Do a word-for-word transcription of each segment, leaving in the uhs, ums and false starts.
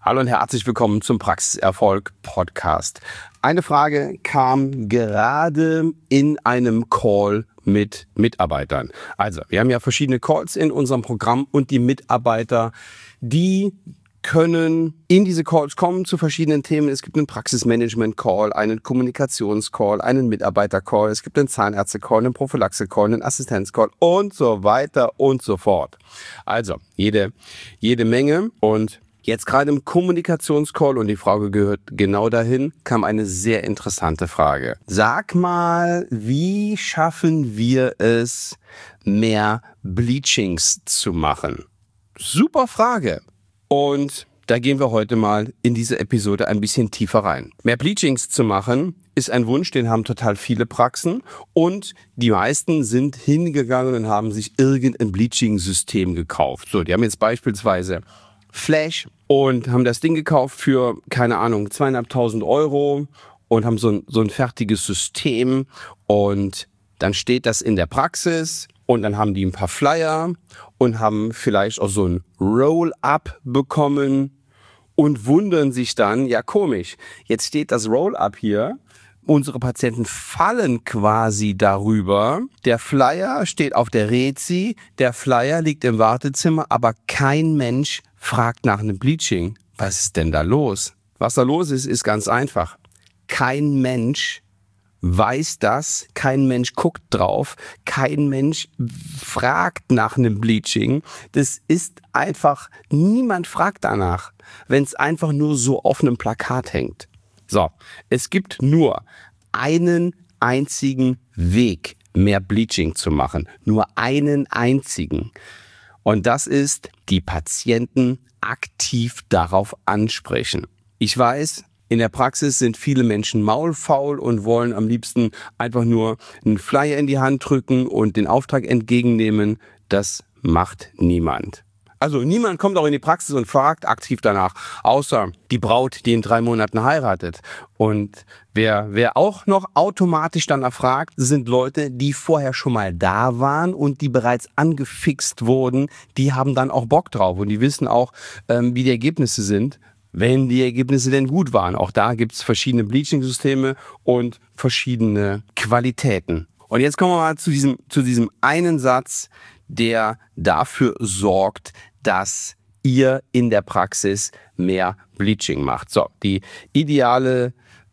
Hallo und herzlich willkommen zum Praxiserfolg Podcast. Eine Frage kam gerade in einem Call mit Mitarbeitern. Also, wir haben ja verschiedene Calls in unserem Programm und die Mitarbeiter, die können in diese Calls kommen zu verschiedenen Themen. Es gibt einen Praxismanagement-Call, einen Kommunikations-Call, einen Mitarbeiter-Call, es gibt einen Zahnärzte-Call, einen Prophylaxe-Call, einen Assistenz-Call und so weiter und so fort. Also, jede, jede Menge. Und jetzt gerade im Kommunikationscall, und die Frage gehört genau dahin, kam eine sehr interessante Frage. Sag mal, wie schaffen wir es, mehr Bleachings zu machen? Super Frage. Und da gehen wir heute mal in diese Episode ein bisschen tiefer rein. Mehr Bleachings zu machen ist ein Wunsch, den haben total viele Praxen. Und die meisten sind hingegangen und haben sich irgendein Bleaching-System gekauft. So, die haben jetzt beispielsweise Flash und haben das Ding gekauft für, keine Ahnung, zweieinhalbtausend Euro und haben so ein, so ein fertiges System und dann steht das in der Praxis und dann haben die ein paar Flyer und haben vielleicht auch so ein Roll-Up bekommen und wundern sich dann, ja komisch, jetzt steht das Roll-Up hier. Unsere Patienten fallen quasi darüber. Der Flyer steht auf der Rezi, der Flyer liegt im Wartezimmer, aber kein Mensch fragt nach einem Bleaching. Was ist denn da los? Was da los ist, ist ganz einfach. Kein Mensch weiß das, kein Mensch guckt drauf, kein Mensch fragt nach einem Bleaching. Das ist einfach, niemand fragt danach, wenn es einfach nur so auf einem Plakat hängt. So, es gibt nur einen einzigen Weg, mehr Bleaching zu machen. Nur einen einzigen. Und das ist, die Patienten aktiv darauf ansprechen. Ich weiß, in der Praxis sind viele Menschen maulfaul und wollen am liebsten einfach nur einen Flyer in die Hand drücken und den Auftrag entgegennehmen. Das macht niemand. Also niemand kommt auch in die Praxis und fragt aktiv danach, außer die Braut, die in drei Monaten heiratet. Und wer, wer auch noch automatisch danach fragt, sind Leute, die vorher schon mal da waren und die bereits angefixt wurden. Die haben dann auch Bock drauf und die wissen auch, ähm, wie die Ergebnisse sind, wenn die Ergebnisse denn gut waren. Auch da gibt es verschiedene Bleaching-Systeme und verschiedene Qualitäten. Und jetzt kommen wir mal zu diesem, zu diesem einen Satz, der dafür sorgt, dass ihr in der Praxis mehr Bleaching macht. So, die ideale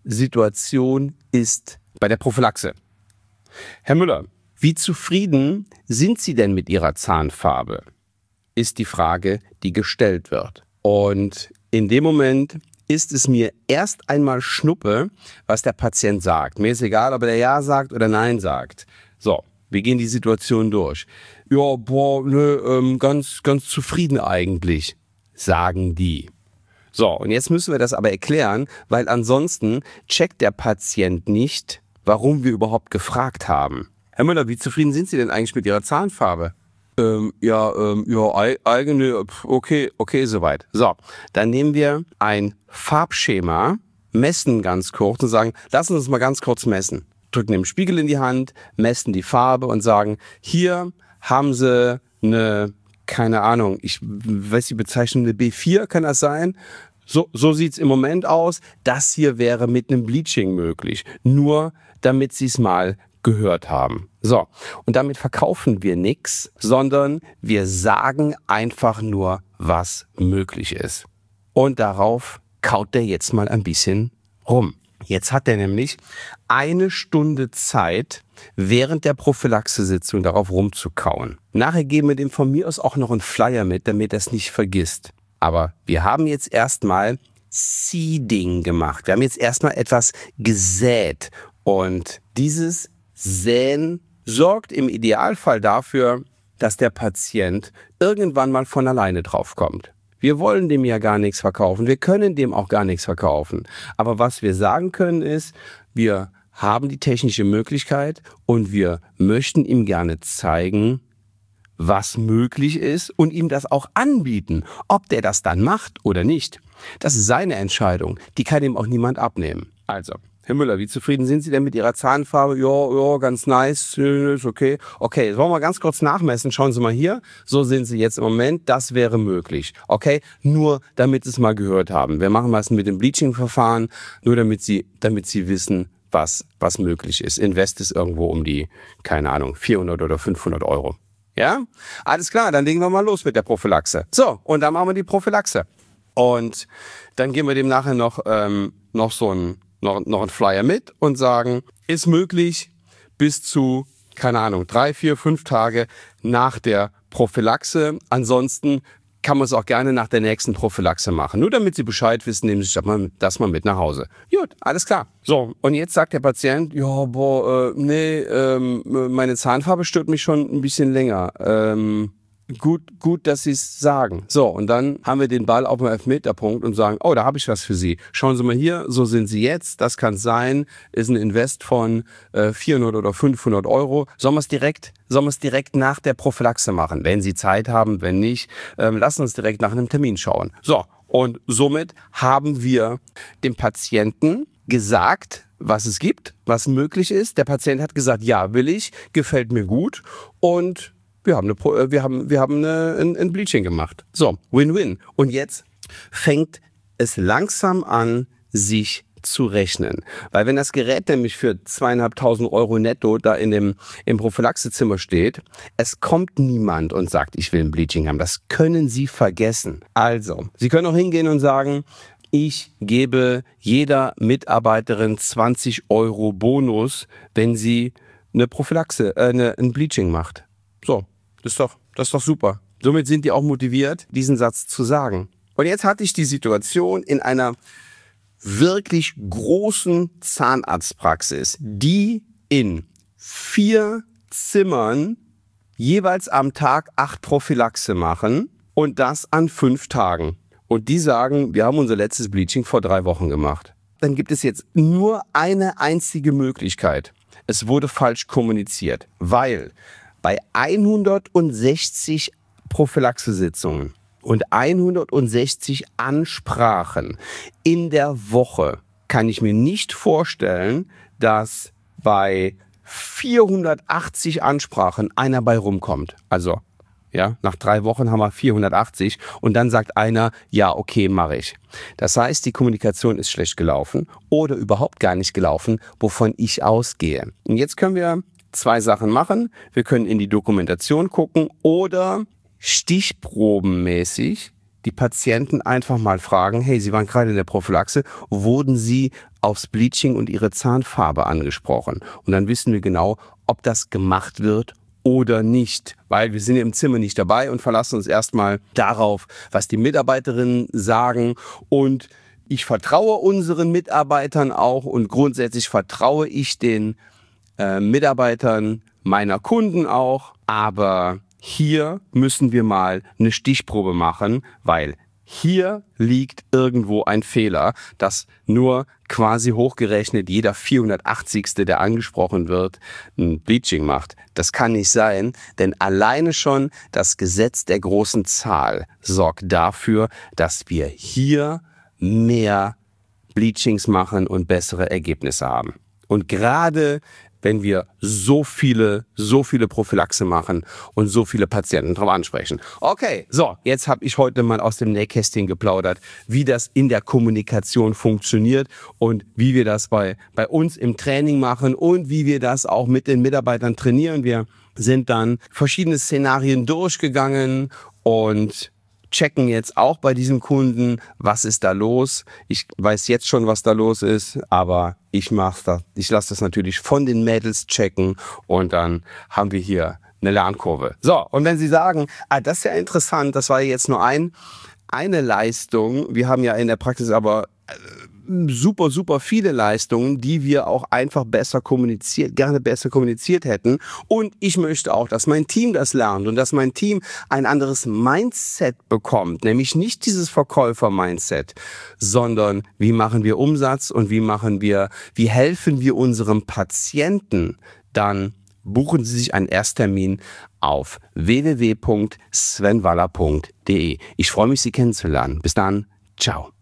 Situation ist bei der Prophylaxe. Herr Müller, wie zufrieden sind Sie denn mit Ihrer Zahnfarbe? Ist die Frage, die gestellt wird. Und in dem Moment ist es mir erst einmal Schnuppe, was der Patient sagt. Mir ist egal, ob er Ja sagt oder Nein sagt. So, wir gehen die Situation durch. Ja, boah, nö, ähm, ganz, ganz zufrieden eigentlich, sagen die. So, und jetzt müssen wir das aber erklären, weil ansonsten checkt der Patient nicht, warum wir überhaupt gefragt haben. Herr Müller, wie zufrieden sind Sie denn eigentlich mit Ihrer Zahnfarbe? Ähm, ja, ähm, ja, eigene, okay, okay, soweit. So, dann nehmen wir ein Farbschema, messen ganz kurz und sagen, lassen Sie uns mal ganz kurz messen. Drücken den Spiegel in die Hand, messen die Farbe und sagen, hier haben Sie eine, keine Ahnung, ich weiß die Bezeichnung, eine B vier, kann das sein? So, so sieht's im Moment aus. Das hier wäre mit einem Bleaching möglich. Nur damit Sie es mal gehört haben. So, und damit verkaufen wir nichts, sondern wir sagen einfach nur, was möglich ist. Und darauf kaut der jetzt mal ein bisschen rum. Jetzt hat er nämlich eine Stunde Zeit, während der Prophylaxe-Sitzung darauf rumzukauen. Nachher geben wir dem von mir aus auch noch einen Flyer mit, damit er es nicht vergisst. Aber wir haben jetzt erstmal Seeding gemacht. Wir haben jetzt erstmal etwas gesät. Und dieses Säen sorgt im Idealfall dafür, dass der Patient irgendwann mal von alleine draufkommt. Wir wollen dem ja gar nichts verkaufen. Wir können dem auch gar nichts verkaufen. Aber was wir sagen können ist, wir haben die technische Möglichkeit und wir möchten ihm gerne zeigen, was möglich ist und ihm das auch anbieten. Ob der das dann macht oder nicht, das ist seine Entscheidung. Die kann ihm auch niemand abnehmen. Also, Herr Müller, wie zufrieden sind Sie denn mit Ihrer Zahnfarbe? Ja, ja, ganz nice, ist okay. Okay, wollen wir mal ganz kurz nachmessen. Schauen Sie mal hier. So sind Sie jetzt im Moment. Das wäre möglich. Okay, nur damit Sie es mal gehört haben. Wir machen was mit dem Bleaching-Verfahren, nur damit Sie, damit Sie wissen, was, was möglich ist. Invest ist irgendwo um die, keine Ahnung, vierhundert oder fünfhundert Euro. Ja? Alles klar, dann legen wir mal los mit der Prophylaxe. So, und dann machen wir die Prophylaxe. Und dann geben wir dem nachher noch, ähm, noch so ein Noch, noch einen Flyer mit und sagen, ist möglich bis zu, keine Ahnung, drei, vier, fünf Tage nach der Prophylaxe. Ansonsten kann man es auch gerne nach der nächsten Prophylaxe machen. Nur damit Sie Bescheid wissen, nehmen Sie das mal, das mal mit nach Hause. Gut, alles klar. So, und jetzt sagt der Patient, ja, boah, äh, nee, ähm, meine Zahnfarbe stört mich schon ein bisschen länger. Ähm, Gut, gut, dass Sie es sagen. So, und dann haben wir den Ball auf dem Elfmeterpunkt und sagen, oh, da habe ich was für Sie. Schauen Sie mal hier, so sind Sie jetzt. Das kann sein, ist ein Invest von äh, vierhundert oder fünfhundert Euro. Sollen wir es direkt, sollen wir es direkt nach der Prophylaxe machen? Wenn Sie Zeit haben, wenn nicht, ähm, lassen uns direkt nach einem Termin schauen. So, und somit haben wir dem Patienten gesagt, was es gibt, was möglich ist. Der Patient hat gesagt, ja, will ich, gefällt mir gut und Wir haben, eine, wir haben, wir haben eine, ein, ein Bleaching gemacht. So, Win-Win. Und jetzt fängt es langsam an, sich zu rechnen. Weil wenn das Gerät nämlich für zweieinhalbtausend Euro netto da in dem, im Prophylaxezimmer steht, es kommt niemand und sagt, ich will ein Bleaching haben. Das können Sie vergessen. Also, Sie können auch hingehen und sagen, ich gebe jeder Mitarbeiterin zwanzig Euro Bonus, wenn sie eine Prophylaxe, äh, eine, ein Bleaching macht. So. Das ist doch, das ist doch super. Somit sind die auch motiviert, diesen Satz zu sagen. Und jetzt hatte ich die Situation in einer wirklich großen Zahnarztpraxis, die in vier Zimmern jeweils am Tag acht Prophylaxe machen und das an fünf Tagen. Und die sagen, wir haben unser letztes Bleaching vor drei Wochen gemacht. Dann gibt es jetzt nur eine einzige Möglichkeit. Es wurde falsch kommuniziert, weil bei hundertsechzig Prophylaxe-Sitzungen und hundertsechzig Ansprachen in der Woche kann ich mir nicht vorstellen, dass bei vierhundertachtzig Ansprachen einer bei rumkommt. Also, ja, nach drei Wochen haben wir vierhundertachtzig und dann sagt einer, ja, okay, mache ich. Das heißt, die Kommunikation ist schlecht gelaufen oder überhaupt gar nicht gelaufen, wovon ich ausgehe. Und jetzt können wir zwei Sachen machen. Wir können in die Dokumentation gucken oder stichprobenmäßig die Patienten einfach mal fragen, hey, Sie waren gerade in der Prophylaxe, wurden Sie aufs Bleaching und Ihre Zahnfarbe angesprochen? Und dann wissen wir genau, ob das gemacht wird oder nicht, weil wir sind im Zimmer nicht dabei und verlassen uns erstmal darauf, was die Mitarbeiterinnen sagen. Und ich vertraue unseren Mitarbeitern auch und grundsätzlich vertraue ich den Äh, Mitarbeitern meiner Kunden auch, aber hier müssen wir mal eine Stichprobe machen, weil hier liegt irgendwo ein Fehler, dass nur quasi hochgerechnet jeder vierhundertachtzigste, der angesprochen wird, ein Bleaching macht. Das kann nicht sein, denn alleine schon das Gesetz der großen Zahl sorgt dafür, dass wir hier mehr Bleachings machen und bessere Ergebnisse haben. Und gerade wenn wir so viele, so viele Prophylaxe machen und so viele Patienten drauf ansprechen. Okay, so, jetzt habe ich heute mal aus dem Nähkästchen geplaudert, wie das in der Kommunikation funktioniert und wie wir das bei, bei uns im Training machen und wie wir das auch mit den Mitarbeitern trainieren. Wir sind dann verschiedene Szenarien durchgegangen und checken jetzt auch bei diesem Kunden, was ist da los. Ich weiß jetzt schon, was da los ist, aber ich mach's da. Ich lasse das natürlich von den Mädels checken und dann haben wir hier eine Lernkurve. So, und wenn Sie sagen, ah, das ist ja interessant, das war jetzt nur ein, eine Leistung. Wir haben ja in der Praxis aber super, super viele Leistungen, die wir auch einfach besser kommuniziert, gerne besser kommuniziert hätten. Und ich möchte auch, dass mein Team das lernt und dass mein Team ein anderes Mindset bekommt. Nämlich nicht dieses Verkäufer-Mindset, sondern wie machen wir Umsatz und wie machen wir, wie helfen wir unserem Patienten. Dann buchen Sie sich einen Ersttermin auf w w w punkt sven waller punkt d e. Ich freue mich, Sie kennenzulernen. Bis dann. Ciao.